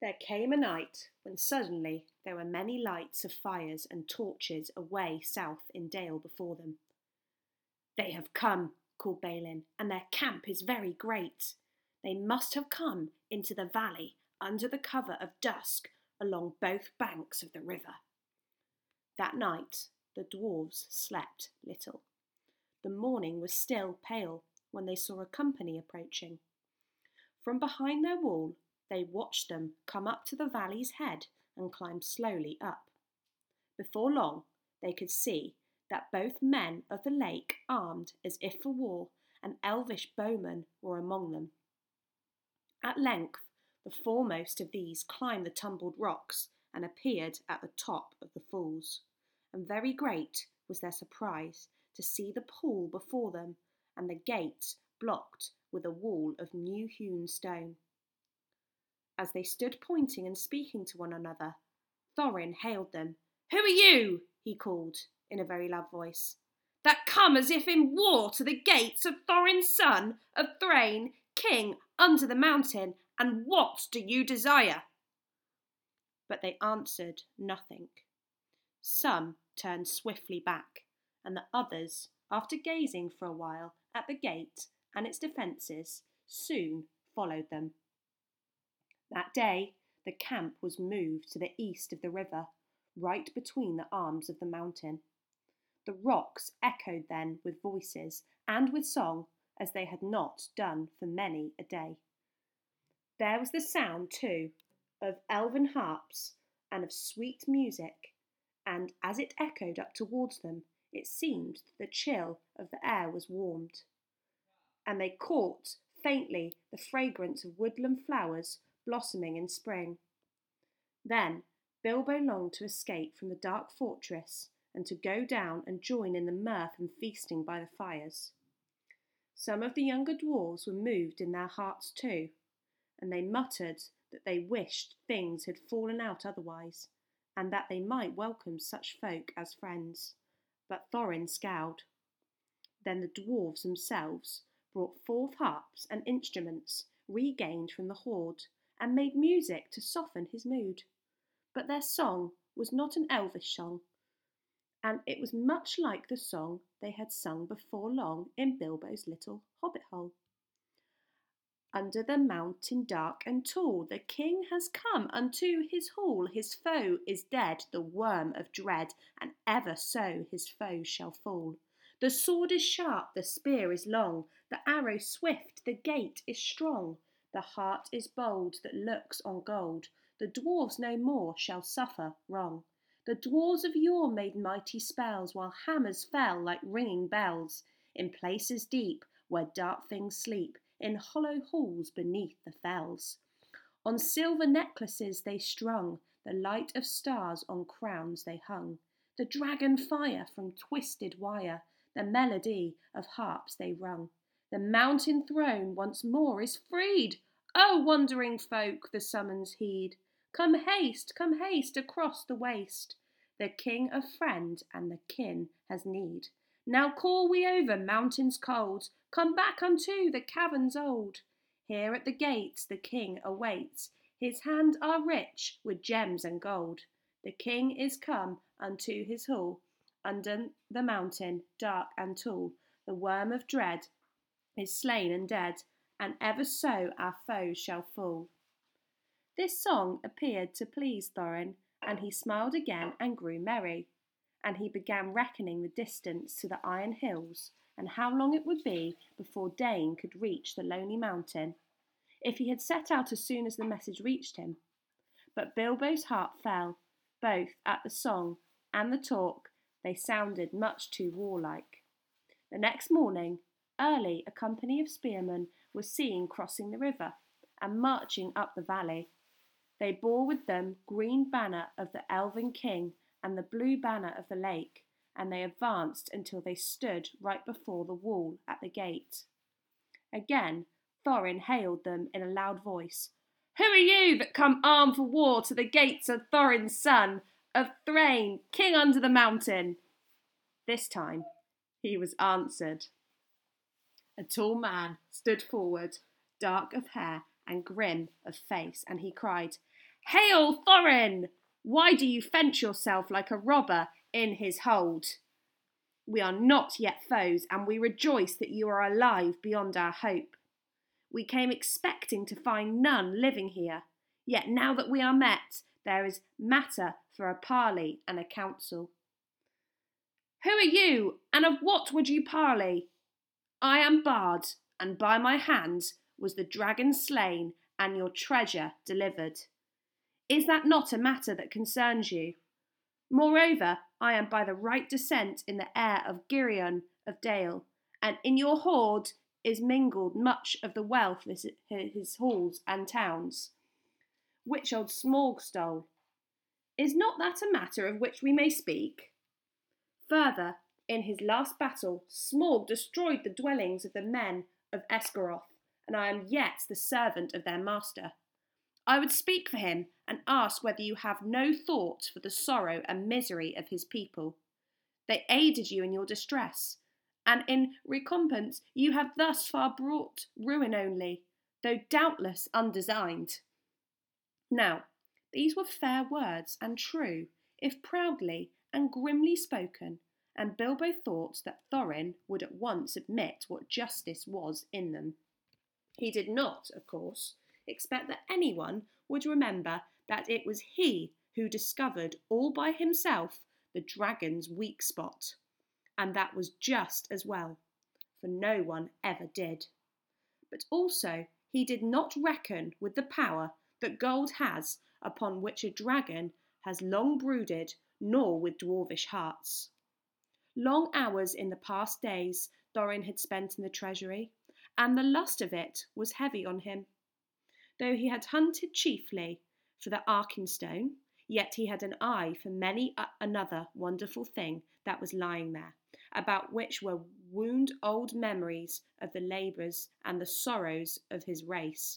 There came a night when suddenly there were many lights of fires and torches away south in Dale before them. "They have come," called Balin, "and their camp is very great. They must have come into the valley under the cover of dusk along both banks of the river." That night the dwarves slept little. The morning was still pale when they saw a company approaching. From behind their wall they watched them come up to the valley's head and climb slowly up. Before long they could see that both men of the lake, armed as if for war, and elvish bowmen were among them. At length the foremost of these climbed the tumbled rocks and appeared at the top of the falls, and very great was their surprise to see the pool before them and the gates blocked with a wall of new-hewn stone. As they stood pointing and speaking to one another, Thorin hailed them. "Who are you?" he called in a very loud voice. "That come as if in war to the gates of Thorin's son of Thrain, king under the mountain, and what do you desire?" But they answered nothing. Some turned swiftly back, and the others, after gazing for a while at the gate and its defences, soon followed them. That day the camp was moved to the east of the river, right between the arms of the mountain. The rocks echoed then with voices and with song, as they had not done for many a day. There was the sound, too, of elven harps and of sweet music, and as it echoed up towards them, it seemed that the chill of the air was warmed, and they caught faintly the fragrance of woodland flowers blossoming in spring. Then Bilbo longed to escape from the dark fortress and to go down and join in the mirth and feasting by the fires. Some of the younger dwarves were moved in their hearts too, and they muttered that they wished things had fallen out otherwise, and that they might welcome such folk as friends. But Thorin scowled. Then the dwarves themselves brought forth harps and instruments regained from the hoard, and made music to soften his mood. But their song was not an elvish song, and it was much like the song they had sung before long in Bilbo's little hobbit hole. "Under the mountain dark and tall, the king has come unto his hall. His foe is dead, the worm of dread, and ever so his foes shall fall. The sword is sharp, the spear is long, the arrow swift, the gate is strong. The heart is bold that looks on gold. The dwarves no more shall suffer wrong. The dwarves of yore made mighty spells, while hammers fell like ringing bells. In places deep, where dark things sleep, in hollow halls beneath the fells. On silver necklaces they strung, the light of stars on crowns they hung. The dragon fire from twisted wire, the melody of harps they rung. The mountain throne once more is freed. O wandering folk, the summons heed. Come haste across the waste. The king of friend and the kin has need. Now call we over mountains cold. Come back unto the caverns old. Here at the gates the king awaits. His hands are rich with gems and gold. The king is come unto his hall. Under the mountain dark and tall, the worm of dread is slain and dead, and ever so our foes shall fall." This song appeared to please Thorin, and he smiled again and grew merry. And he began reckoning the distance to the Iron Hills, and how long it would be before Dain could reach the lonely mountain, if he had set out as soon as the message reached him. But Bilbo's heart fell, both at the song and the talk. They sounded much too warlike. The next morning, early, a company of spearmen was seen crossing the river and marching up the valley. They bore with them green banner of the elven king and the blue banner of the lake, and they advanced until they stood right before the wall at the gate. Again Thorin hailed them in a loud voice. "Who are you that come armed for war to the gates of Thorin's son of Thrain, king under the mountain?" This time he was answered. A tall man stood forward, dark of hair and grim of face, and he cried, Hail, Thorin! Why do you fence yourself like a robber in his hold? We are not yet foes, and we rejoice that you are alive beyond our hope. We came expecting to find none living here, yet now that we are met, there is matter for a parley and a council. Who are you, and of what would you parley? I am Bard, and by my hands was the dragon slain and your treasure delivered. Is that not a matter that concerns you? Moreover, I am by the right descent in the heir of Girion of Dale, and in your hoard is mingled much of the wealth of his halls and towns, which old Smaug stole. Is not that a matter of which we may speak? Further, in his last battle, Smaug destroyed the dwellings of the men of Esgaroth, and I am yet the servant of their master. I would speak for him and ask whether you have no thought for the sorrow and misery of his people. They aided you in your distress, and in recompense you have thus far brought ruin only, though doubtless undesigned. Now, these were fair words and true, if proudly and grimly spoken, and Bilbo thought that Thorin would at once admit what justice was in them. He did not, of course, expect that anyone would remember that it was he who discovered all by himself the dragon's weak spot, and that was just as well, for no one ever did. But also he did not reckon with the power that gold has, upon which a dragon has long brooded, nor with dwarvish hearts. Long hours in the past days Thorin had spent in the treasury, and the lust of it was heavy on him. Though he had hunted chiefly for the Arkenstone, yet he had an eye for many another wonderful thing that was lying there, about which were wound old memories of the labours and the sorrows of his race.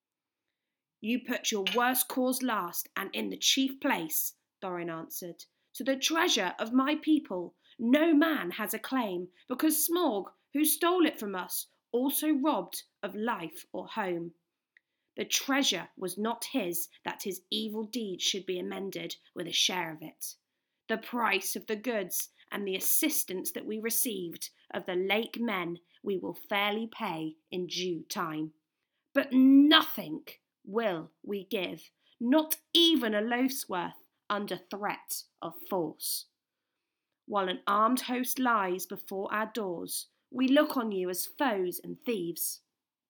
You put your worst cause last, and in the chief place, Thorin answered. To the treasure of my people no man has a claim, because Smaug, who stole it from us, also robbed of life or home. The treasure was not his, that his evil deeds should be amended with a share of it. The price of the goods and the assistance that we received of the Lake men we will fairly pay in due time. But nothing will we give, not even a loaf's worth, under threat of force. While an armed host lies before our doors, we look on you as foes and thieves.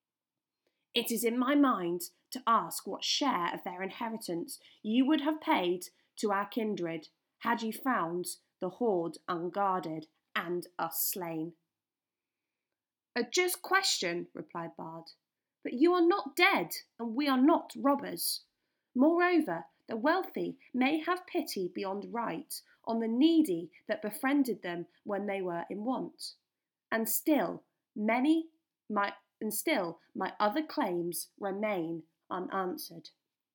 It is in my mind to ask what share of their inheritance you would have paid to our kindred, had you found the hoard unguarded and us slain. A just question, replied Bard, but you are not dead, and we are not robbers. Moreover, the wealthy may have pity beyond right on the needy that befriended them when they were in want, and still my other claims remain unanswered.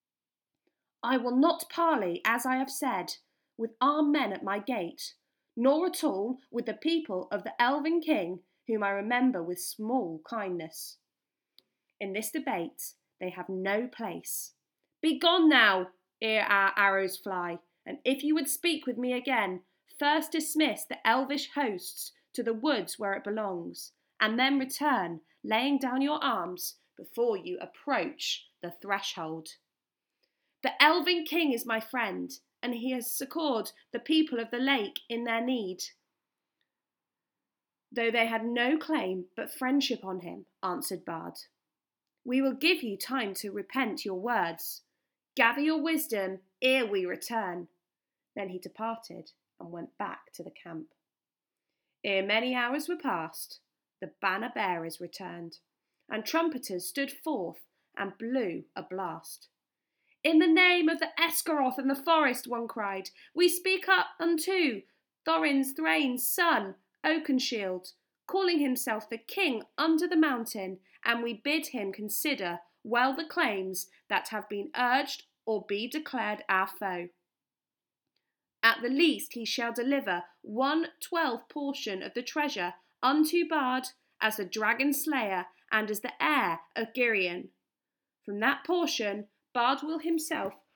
I will not parley, as I have said, with armed men at my gate, nor at all with the people of the Elven King, whom I remember with small kindness. In this debate they have no place. Begone now, ere our arrows fly, and if you would speak with me again, first dismiss the elvish hosts to the woods where it belongs, and then return, laying down your arms before you approach the threshold. The Elven King is my friend, and he has succoured the people of the lake in their need, though they had no claim but friendship on him, answered Bard. We will give you time to repent your words. Gather your wisdom ere we return. Then he departed and went back to the camp. Ere many hours were past, the banner bearers returned, and trumpeters stood forth and blew a blast. In the name of the Esgaroth and the forest, one cried, we speak up unto Thorin's Thrain's son, Oakenshield, calling himself the king under the mountain, and we bid him consider well the claims that have been urged or be declared our foe. At the least he shall deliver 1/12 portion of the treasure unto Bard as the dragon slayer and as the heir of Girion. From that portion Bard will himself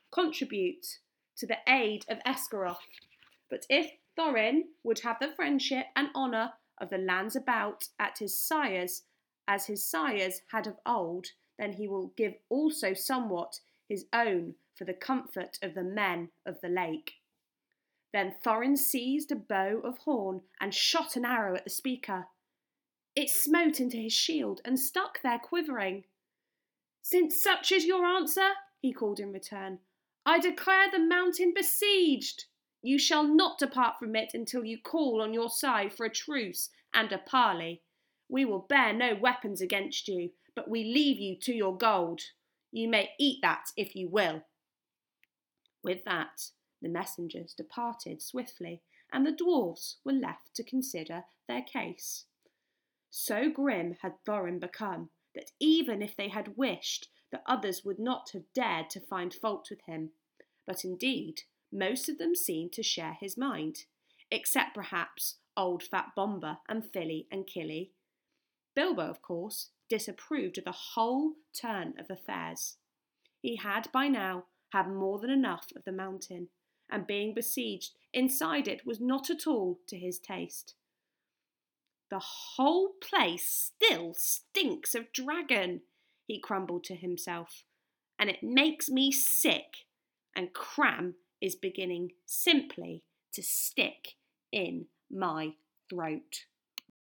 contribute to the aid of Esgaroth. But if Thorin would have the friendship and honour of the lands about as his sires had of old, then he will give also somewhat his own for the comfort of the men of the lake. Then Thorin seized a bow of horn and shot an arrow at the speaker. It smote into his shield and stuck there quivering. "Since such is your answer," he called in return, "I declare the mountain besieged. You shall not depart from it until you call on your side for a truce and a parley. We will bear no weapons against you, but we leave you to your gold. You may eat that if you will." With that, the messengers departed swiftly, and the dwarfs were left to consider their case. So grim had Thorin become that even if they had wished, the others would not have dared to find fault with him. But indeed, most of them seemed to share his mind, except perhaps old Fat Bomber and Filly and Killy. Bilbo, of course, disapproved of the whole turn of affairs. He had by now had more than enough of the mountain, and being besieged inside it was not at all to his taste. "The whole place still stinks of dragon," he grumbled to himself, "and it makes me sick, and Cram is beginning simply to stick in my throat."